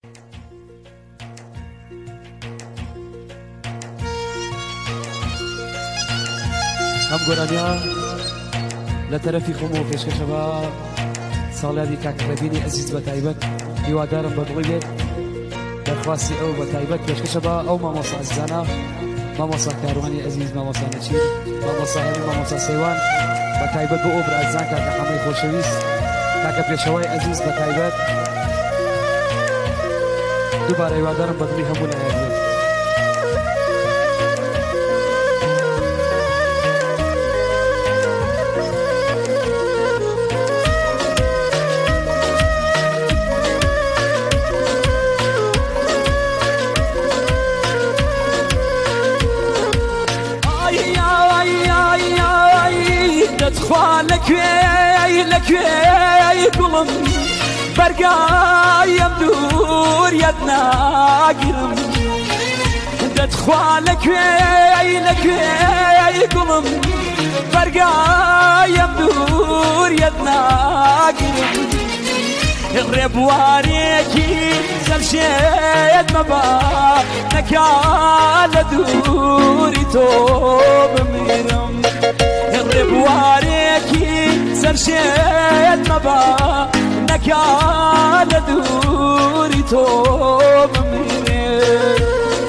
هم قرانيا لترفي خمو فيش كشبا صالادي كاكربيني عزيز بتايبت هیوادارم بەدڵی بێت دەرخواستی ئەو بە تایبەت پێشکەشەبە ئەو مامۆستا عزیزانە مامۆستا کاروانی عزیز مامۆستا نەچیر مامۆستا هەمی مامۆستا سەیوان بە تایبەت بۆ ئەو برازان کاکە حەمەی خۆشەویست کاکە پێشەوای عزیز بە تایبەت دووبارە هیوادارم بەدڵی هەموو لایەک بێت لەکوێی گوڵم بەرگایم دووریەت ناگیرم دەتخوا لەکوێی گوڵم بەرگایم دووریەت ناگیرم ڕێبوارێکی سەرشێت مەبا نەکا لە دووری تۆ بمیرم ڕێبوارێکی سەرشێت مەبا نەکا لە دووری تۆ بمیرم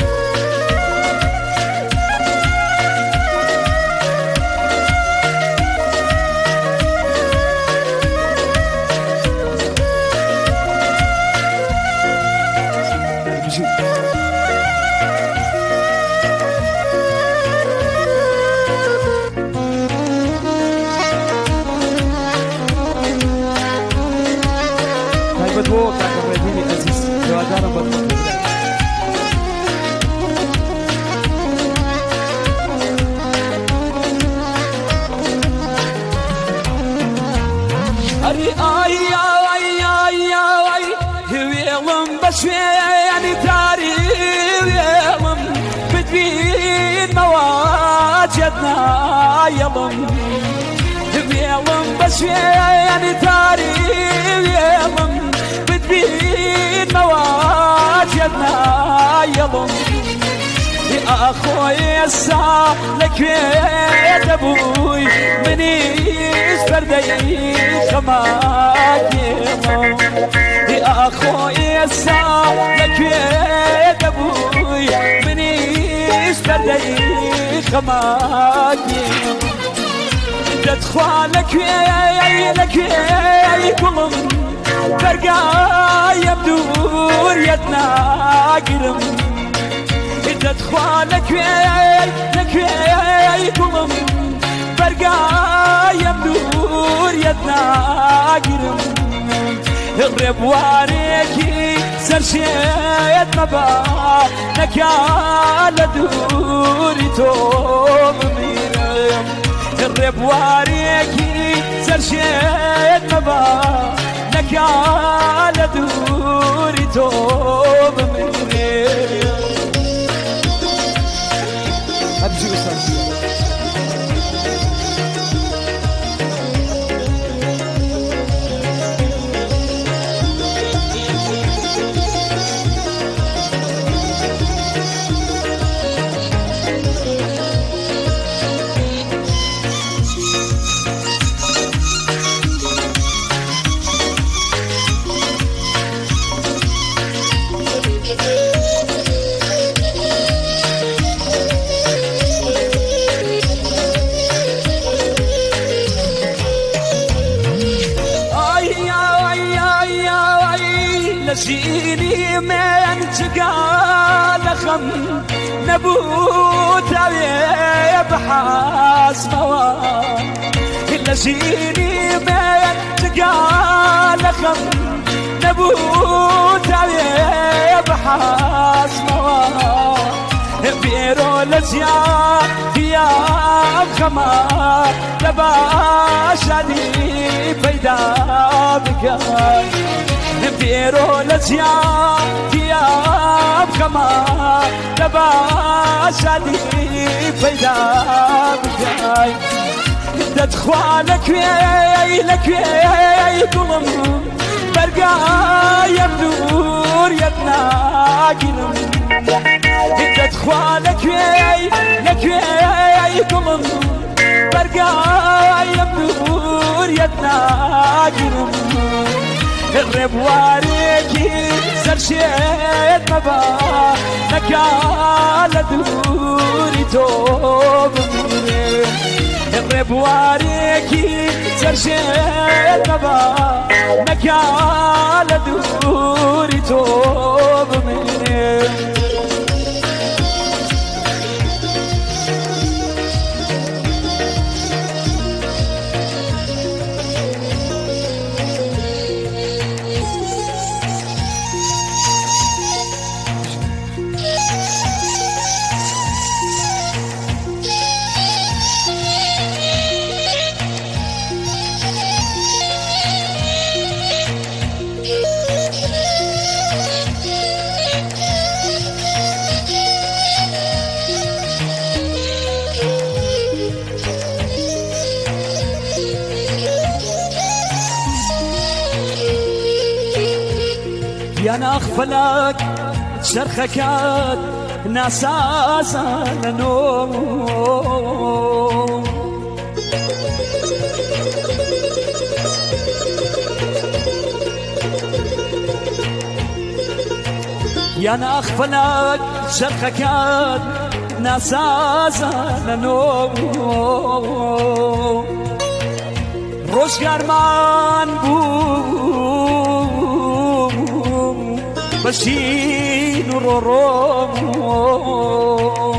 شوێنی تاری وێڵم بتبین مەواجێت نایەڵم وێڵم بە شوێنی تاری وێڵم بتبین مەواجێت نایەڵم ئاخۆی ئێستا لەکوێ دەبووی منیش پەردەی خەماگێڵم ئاخۆی ئێستا لەکوێ دەبووی منیش پەردەی خەماگێڵم دەتخوا لەکوێی گوڵم بەرگایم دووریەت ناگیرم دەتخوا لەکوێی گوڵم بەرگایم دووریەت ناگیرم ڕێبوارێکی سەرشێت مەبا نەکا لە دووری تۆ بمیرم ڕێبوارێکی سەرشێت مەبا نەکا لە دووری تۆ بمیرم ژینی من جگالەخەم نەبوو تاوێ بەحاسمەوە لە ژینی من جگالەخەم نەبوو تاوێ بەحاسمەوە بێرۆ لە جیاویام خەمە لە باشانی پەیدا بکەی بێرۆ لە جیاویام خەمە لە باشانی پەیدا بکەی دەتخوا لەکوێی گوڵم بەرگایم دوو دور يتناقلم انت تخوالك لك قلم برقاي بدور يتناقلم الرب واريكي سرشيت مبا نكال دوري توب مني الرب واريكي سرشيت مبا نكال دوري توب مني يا نغفلك شرخكات ناساسا لنوم يا نغفلك شرخكات ناساسا لنوم روش گرمان بشين روم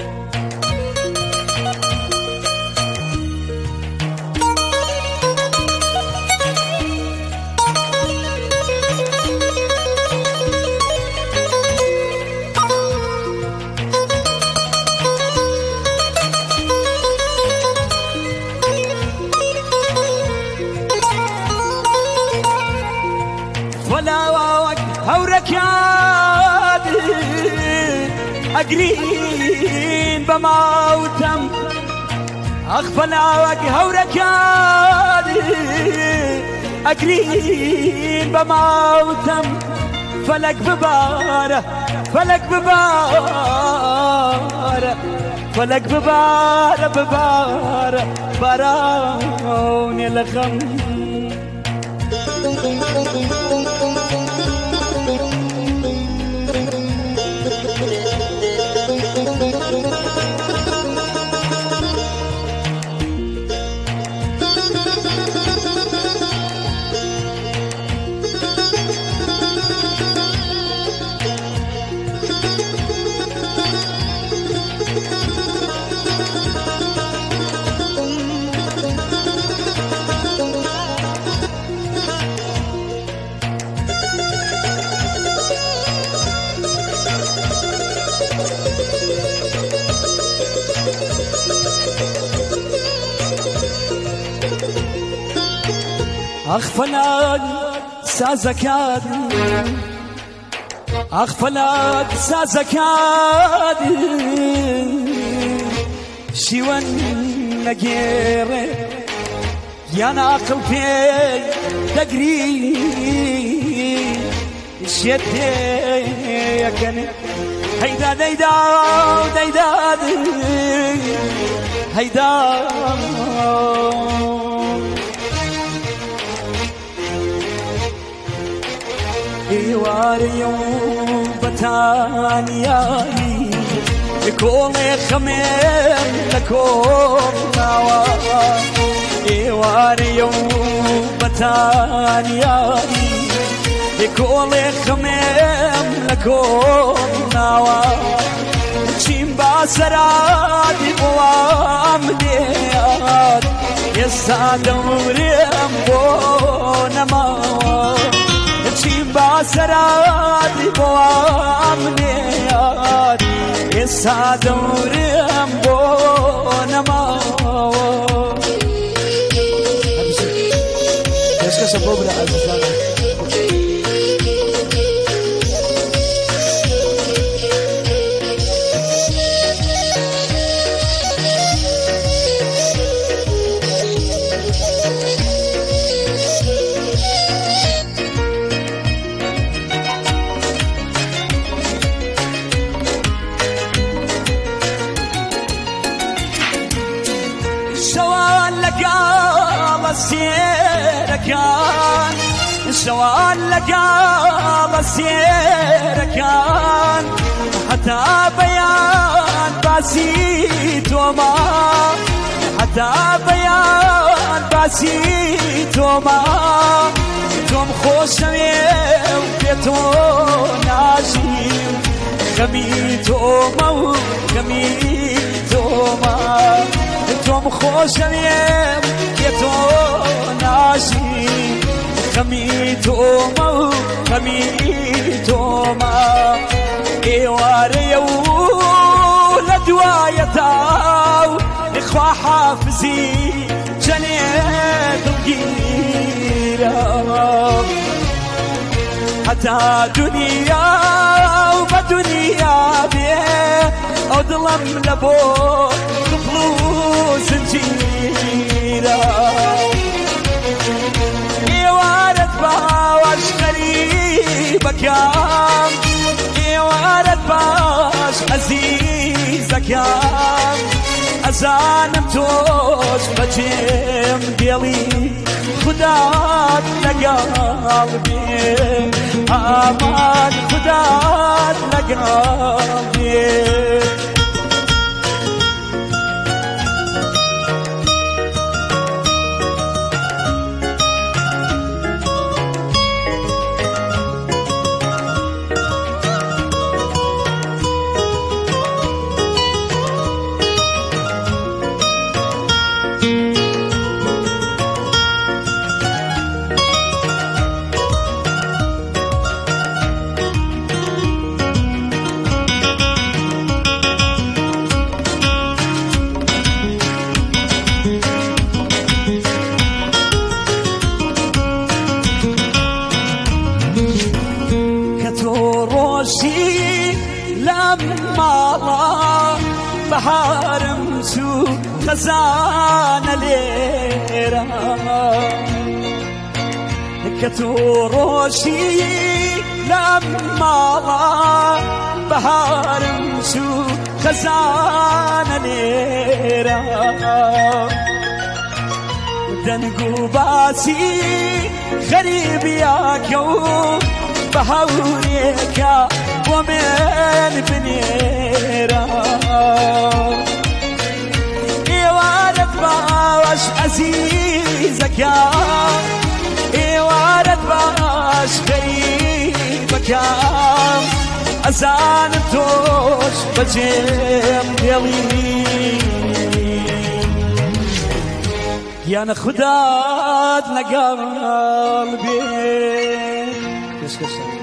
فلاوك هوركاد أقرين بموتم أغفلاوك هوركاد أقرين بموتم فلك ببارة فلك ببارة فلك ببارة ببارة براني لخم أغفلك سازكاد أغفلك سازكاد شيوان نجيري يا ناقل في تقري شيتي يا كني هيدا ديدا ديدا هيدا إيواري بتانياي لكل خميم لكم نوا إيواري بتانياي لكل خميم لكم نوا چیم باسرادی بوام دیاد يستادورم بونما چیم باسرادی بوام دیاد يستادورم بونما Keşke sabah bile azizler. شوان لقال السير كان حتى بيان باسيت وما حتى بيان باسيت وما توم خوشمي وبيتو ناجيم خميتو مو خميتو ما توم خوشمي وبيتو ناجيم خميتو مو خميتو ما ايواري ولد وايتاو اخوة حافزي جنيت وقيرا حتى دنيا وبدنيا بيه اضلم لبو دخلو زنجيرا ايوارد باش غريبك يا ايوارد باش عزيزك يا أزانم توش بجيم ديالي خدات لقلبي أمان خدات لقلبي لما بحارم سو خزانة ليرا كتوروشي لما بحارم سو خزانة ليرا دنقو باسي غريب ياكو بهوريكا ومن بنيرا ايوارد باش عزيزك يا ايوارد باش غريبك يا أزان توش بجيم ديالي يا نخدات لقلبي